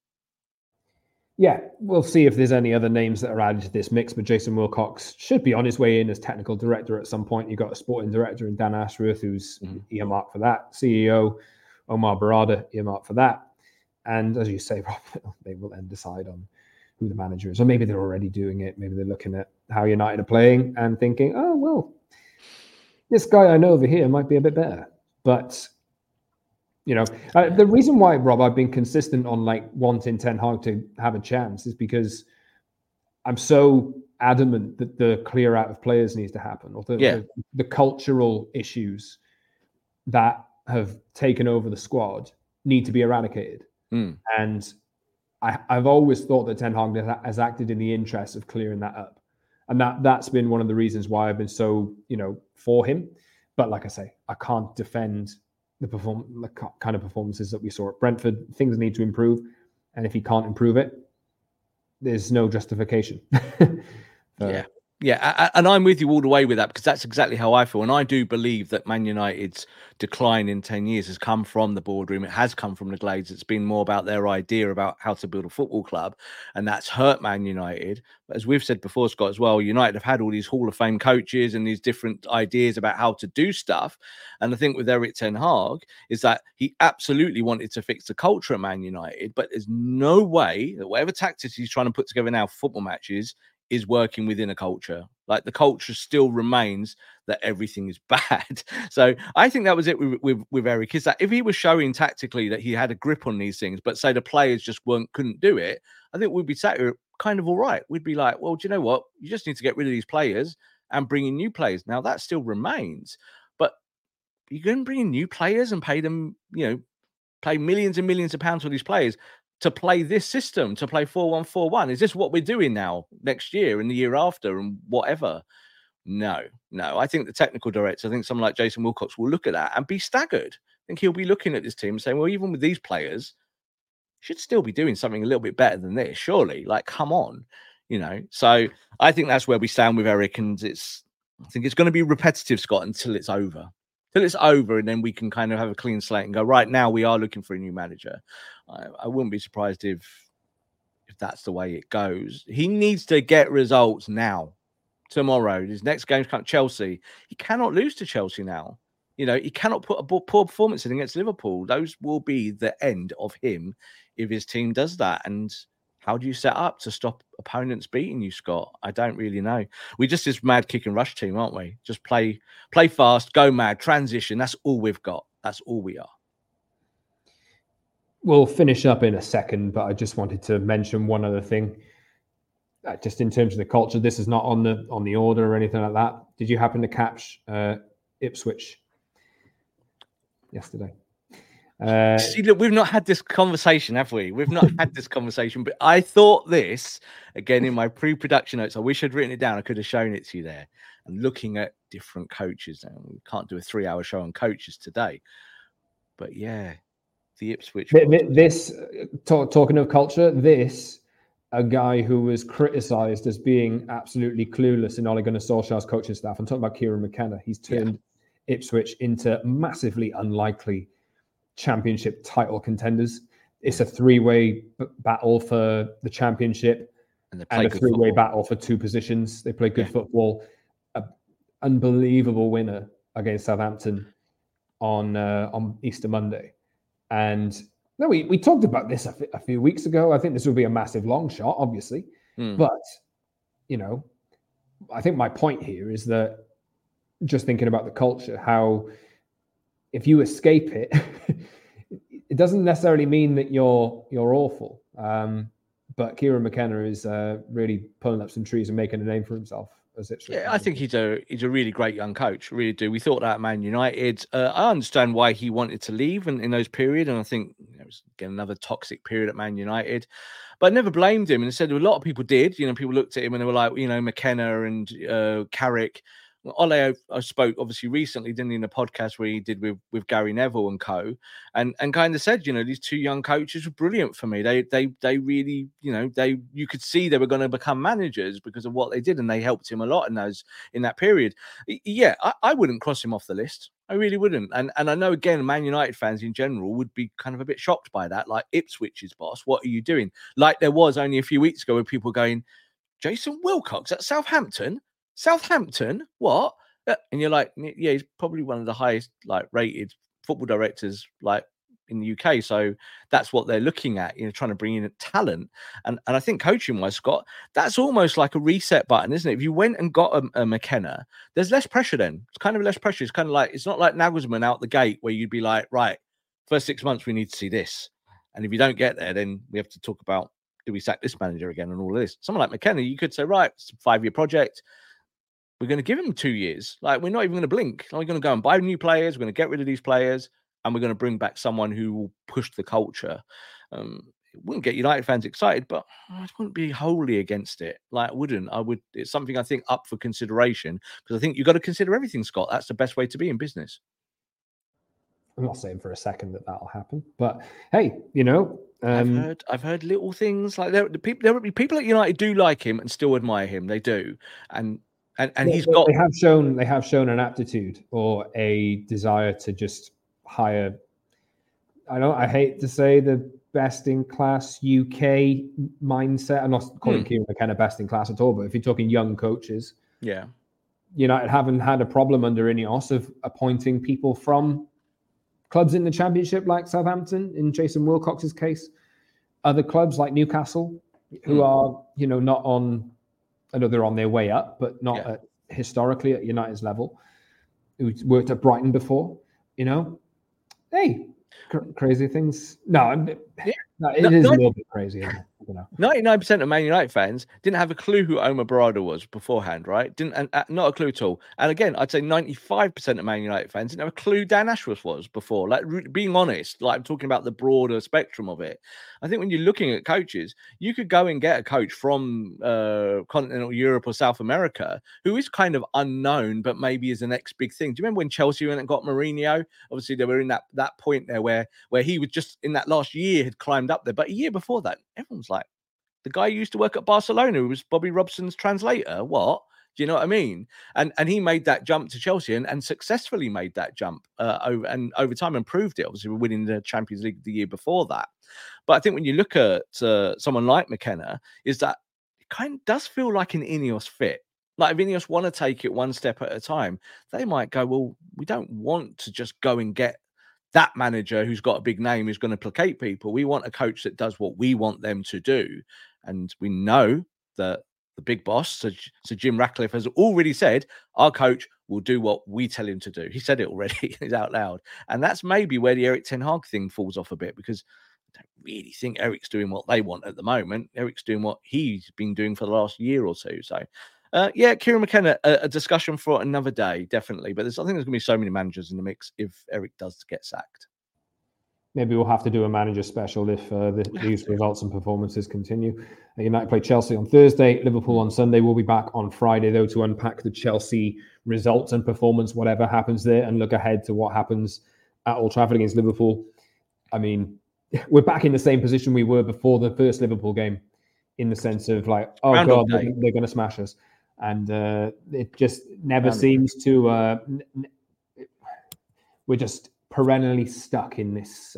Yeah, we'll see if there's any other names that are added to this mix, but Jason Wilcox should be on his way in as technical director at some point. You've got a sporting director in Dan Ashworth, who's earmarked for that. CEO Omar Barada, earmarked for that. And as you say, Rob, they will then decide on who the manager is, or maybe they're already doing it. Maybe they're looking at how United are playing and thinking, oh, well, this guy I know over here might be a bit better. But, the reason why, Rob, I've been consistent on like wanting Ten Hag to have a chance is because I'm so adamant that the clear out of players needs to happen, or the cultural issues that have taken over the squad need to be eradicated. And I've always thought that Ten Hag has acted in the interest of clearing that up. And that's been one of the reasons why I've been so, for him. But like I say, I can't defend the kind of performances that we saw at Brentford. Things need to improve. And if he can't improve it, there's no justification. Yeah, and I'm with you all the way with that, because that's exactly how I feel. And I do believe that Man United's decline in 10 years has come from the boardroom. It has come from the Glades. It's been more about their idea about how to build a football club, and that's hurt Man United. But as we've said before, Scott, as well, United have had all these Hall of Fame coaches and these different ideas about how to do stuff. And I think with Erik Ten Hag is that he absolutely wanted to fix the culture at Man United, but there's no way that whatever tactics he's trying to put together now for football matches is working within a culture. Like, the culture still remains that everything is bad. So I think that was it with Erik, is that if he was showing tactically that he had a grip on these things, but say the players just couldn't do it, I think we'd be sat here kind of all right. We'd be like, well, do you know what? You just need to get rid of these players and bring in new players. Now that still remains, but you're going to bring in new players and pay them, pay millions and millions of pounds for these players to play this system, to play 4-1-4-1. Is this what we're doing now, next year and the year after and whatever? No. I think the technical director, I think someone like Jason Wilcox will look at that and be staggered. I think he'll be looking at this team and saying, well, even with these players, should still be doing something a little bit better than this, surely. Like, come on, So I think that's where we stand with Erik, and I think it's going to be repetitive, Scott, until it's over. And then we can kind of have a clean slate and go, right, now we are looking for a new manager. I wouldn't be surprised if that's the way it goes. He needs to get results now. Tomorrow, his next game's come Chelsea. He cannot lose to Chelsea now. He cannot put a poor performance in against Liverpool. Those will be the end of him if his team does that. And how do you set up to stop opponents beating you, Scott? I don't really know. We're just this mad kick and rush team, aren't we? Just play fast, go mad, transition. That's all we've got. That's all we are. We'll finish up in a second, but I just wanted to mention one other thing. Just in terms of the culture, this is not on the order or anything like that. Did you happen to catch Ipswich yesterday? See, look, we've not had this conversation, have we? We've not had this conversation, but I thought this, again, in my pre-production notes, I wish I'd written it down. I could have shown it to you there. And looking at different coaches. Now, we can't do a 3-hour show on coaches today. But yeah, the Ipswich. This, talking of culture, a guy who was criticised as being absolutely clueless in Ole Gunnar Solskjaer's coaching staff. I'm talking about Kieran McKenna. He's turned Ipswich into massively unlikely championship title contenders. It's a 3-way battle for the championship and a 3-way battle for 2 positions. They play good football. An unbelievable winner against Southampton on Easter Monday. And no, we talked about this a few weeks ago. I think this will be a massive long shot, obviously. But, I think my point here is that just thinking about the culture, how if you escape it, it doesn't necessarily mean that you're awful. But Kieran McKenna is really pulling up some trees and making a name for himself. I think he's a really great young coach. Really do. We thought that at Man United. I understand why he wanted to leave in those periods, and I think it was again another toxic period at Man United. But I never blamed him, and said a lot of people did. People looked at him and they were like, McKenna and Carrick. Ole, I spoke obviously recently, didn't he, in a podcast where he did with Gary Neville and co, and kind of said, these 2 young coaches were brilliant for me. They really, you could see they were going to become managers because of what they did, and they helped him a lot in that period. Yeah, I wouldn't cross him off the list. I really wouldn't. And I know, again, Man United fans in general would be kind of a bit shocked by that. Like, Ipswich's boss, what are you doing? Like there was only a few weeks ago where people were going, Jason Wilcox at Southampton? Southampton? What? And you're like, yeah, he's probably one of the highest rated football directors the UK. So that's what they're looking at, trying to bring in talent. And I think coaching wise, Scott, that's almost like a reset button, isn't it? If you went and got a McKenna, there's less pressure then. It's kind of less pressure. It's kind of like, it's not like Nagelsmann out the gate where you'd be like, right, first 6 months, we need to see this. And if you don't get there, then we have to talk about, do we sack this manager again and all of this? Someone like McKenna, you could say, right, it's a 5-year project. We're going to give him 2 years. Like, we're not even going to blink. We're going to go and buy new players. We're going to get rid of these players, and we're going to bring back someone who will push the culture. It wouldn't get United fans excited, but I wouldn't be wholly against it. Like, I wouldn't. It's something I think up for consideration, because I think you've got to consider everything, Scott. That's the best way to be in business. I'm not saying for a second that that'll happen, but hey, I've heard little things like there will be people at United do like him and still admire him. They do, and he's got. They have shown an aptitude or a desire to just hire. I hate to say the best in class UK mindset. I'm not calling Kieran McKenna best in class at all, but if you're talking young coaches, yeah, United haven't had a problem under Ineos of appointing people from clubs in the Championship like Southampton, in Jason Wilcox's case, other clubs like Newcastle, who are, not on, I know they're on their way up, but not historically at United's level, who worked at Brighton before, hey, crazy things. It is a little bit crazy, isn't it? 99% of Man United fans didn't have a clue who Omar Barada was beforehand, right? Not a clue at all. And again, I'd say 95% of Man United fans didn't have a clue Dan Ashworth was before. Like, being honest, like, I'm talking about the broader spectrum of it. I think when you're looking at coaches, you could go and get a coach from continental Europe or South America who is kind of unknown, but maybe is the next big thing. Do you remember when Chelsea went and got Mourinho? Obviously, they were in that point there where he was just in that last year had climbed up there. But a year before that, everyone's like, the guy who used to work at Barcelona, who was Bobby Robson's translator. What? Do you know what I mean? And he made that jump to Chelsea and successfully made that jump over time and proved it. Obviously, we're winning the Champions League the year before that. But I think when you look at someone like McKenna, is that it kind of does feel like an Ineos fit. Like, if Ineos want to take it one step at a time, they might go, well, we don't want to just go and get that manager who's got a big name who's going to placate people. We want a coach that does what we want them to do. And we know that the big boss, so Jim Ratcliffe, has already said, our coach will do what we tell him to do. He said it already. He's out loud. And that's maybe where the Erik ten Hag thing falls off a bit, because I don't really think Eric's doing what they want at the moment. Eric's doing what he's been doing for the last year or two. So, Kieran McKenna, a discussion for another day, definitely. But I think there's going to be so many managers in the mix if Eric does get sacked. Maybe we'll have to do a manager special if these results and performances continue. United play Chelsea on Thursday, Liverpool on Sunday. We'll be back on Friday, though, to unpack the Chelsea results and performance, whatever happens there, and look ahead to what happens at Old Trafford against Liverpool. I mean, we're back in the same position we were before the first Liverpool game, in the sense of like, oh, God, they're going to smash us. And it just never seems to... we're just perennially stuck in this,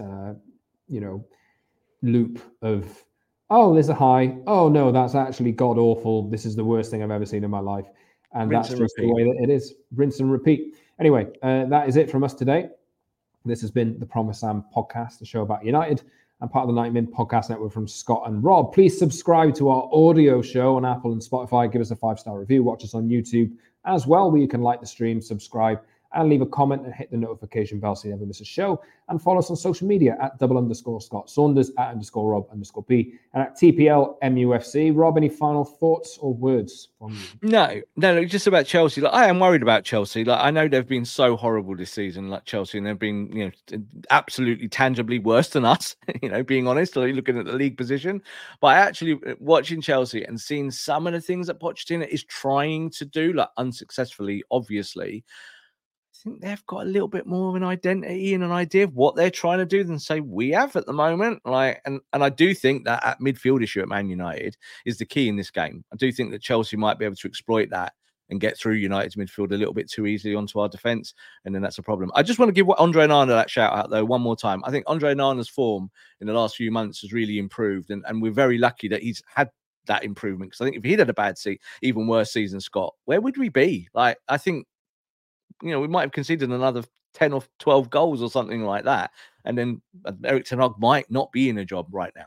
loop of, oh, there's a high. Oh, no, that's actually god awful. This is the worst thing I've ever seen in my life. And that's just the way that it is. Rinse and repeat. Anyway, that is it from us today. This has been the Promise Sam podcast, the show about United, and part of the 90 Min podcast network from Scott and Rob. Please subscribe to our audio show on Apple and Spotify. Give us a 5-star review. Watch us on YouTube as well, where you can like the stream, subscribe, and leave a comment and hit the notification bell so you never miss a show. And follow us on social media at @_Scott Saunders, @_Rob_P, and at TPL MUFC. Rob, any final thoughts or words from you? No, just about Chelsea. Like, I am worried about Chelsea. Like, I know they've been so horrible this season, like Chelsea, and they've been, absolutely tangibly worse than us, being honest, looking at the league position. But I actually, watching Chelsea and seeing some of the things that Pochettino is trying to do, like unsuccessfully, obviously, I think they've got a little bit more of an identity and an idea of what they're trying to do than say we have at the moment. And I do think that midfield issue at Man United is the key in this game. I do think that Chelsea might be able to exploit that and get through United's midfield a little bit too easily onto our defence, and then that's a problem. I just want to give Andre Onana that shout out though one more time. I think Andre Onana's form in the last few months has really improved, and we're very lucky that he's had that improvement, because I think if he'd had a even worse season, Scott, where would we be? Like, I think, we might have conceded another 10 or 12 goals or something like that. And then Erik ten Hag might not be in a job right now.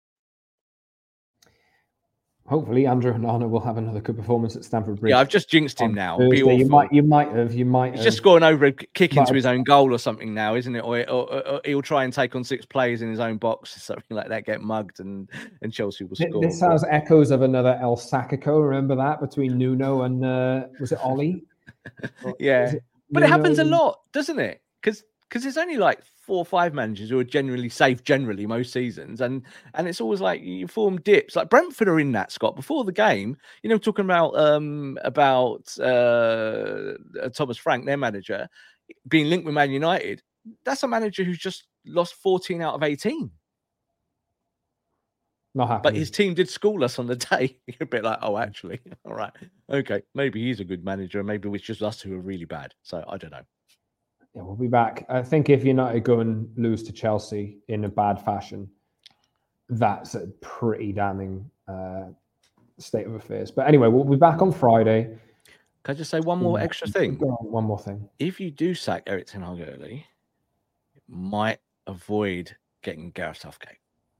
Hopefully, Andrew Onana will have another good performance at Stamford Bridge. Yeah, I've just jinxed him now. You might have. He's just scoring over a kick into his own goal or something now, isn't it? Or he'll try and take on 6 players in his own box, something like that, get mugged, and Chelsea will score. This has echoes of another El Sacco. Remember that between Nuno and was it Ollie? Yeah, but it happens a lot, doesn't it? Because there's only like 4 or 5 managers who are generally safe most seasons, and it's always like you form dips. Like Brentford are in that, Scott, before the game. Talking about Thomas Frank, their manager, being linked with Man United. That's a manager who's just lost 14 out of 18. Not happening. But his team did school us on the day. You're a bit like, oh, actually, all right, okay, maybe he's a good manager. Maybe it's just us who are really bad. So I don't know. Yeah, we'll be back. I think if United go and lose to Chelsea in a bad fashion, that's a pretty damning state of affairs. But anyway, we'll be back on Friday. Can I just say one more extra thing? One more thing. If you do sack Erik ten Hag early, it might avoid getting Gareth Southgate.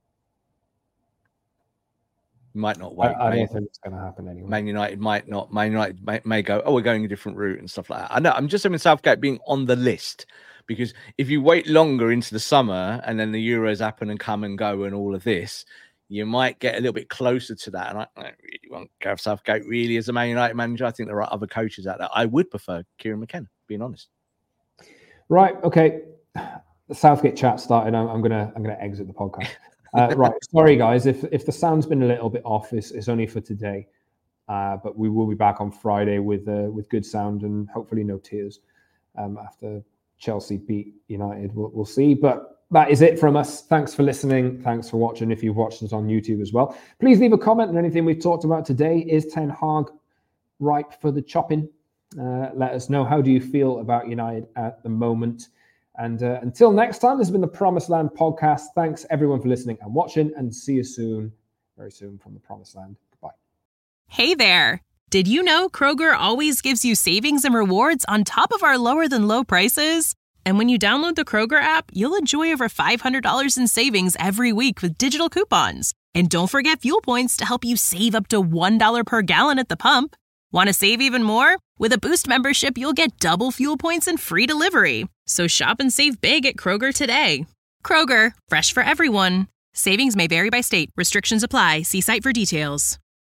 You might not wait. I don't think it's going to happen anyway. Man United might not. Man United may go, oh, we're going a different route and stuff like that. I know. I'm just having Southgate being on the list, because if you wait longer into the summer and then the Euros happen and come and go and all of this, you might get a little bit closer to that. And I don't really want Gareth Southgate really as a Man United manager. I think there are other coaches out there. I would prefer Kieran McKenna, being honest. Right. Okay. The Southgate chat started. I'm gonna exit the podcast. Right. Sorry, guys. If the sound's been a little bit off, it's only for today. But we will be back on Friday with good sound and hopefully no tears after Chelsea beat United. We'll see. But that is it from us. Thanks for listening. Thanks for watching. If you've watched us on YouTube as well, please leave a comment on anything we've talked about today. Is Ten Hag ripe for the chopping? Let us know. How do you feel about United at the moment? And until next time, this has been the Promised Land podcast. Thanks everyone for listening and watching, and see you soon, very soon, from the Promised Land. Goodbye. Hey there. Did you know Kroger always gives you savings and rewards on top of our lower than low prices? And when you download the Kroger app, you'll enjoy over $500 in savings every week with digital coupons. And don't forget fuel points to help you save up to $1 per gallon at the pump. Want to save even more? With a Boost membership, you'll get double fuel points and free delivery. So shop and save big at Kroger today. Kroger, fresh for everyone. Savings may vary by state. Restrictions apply. See site for details.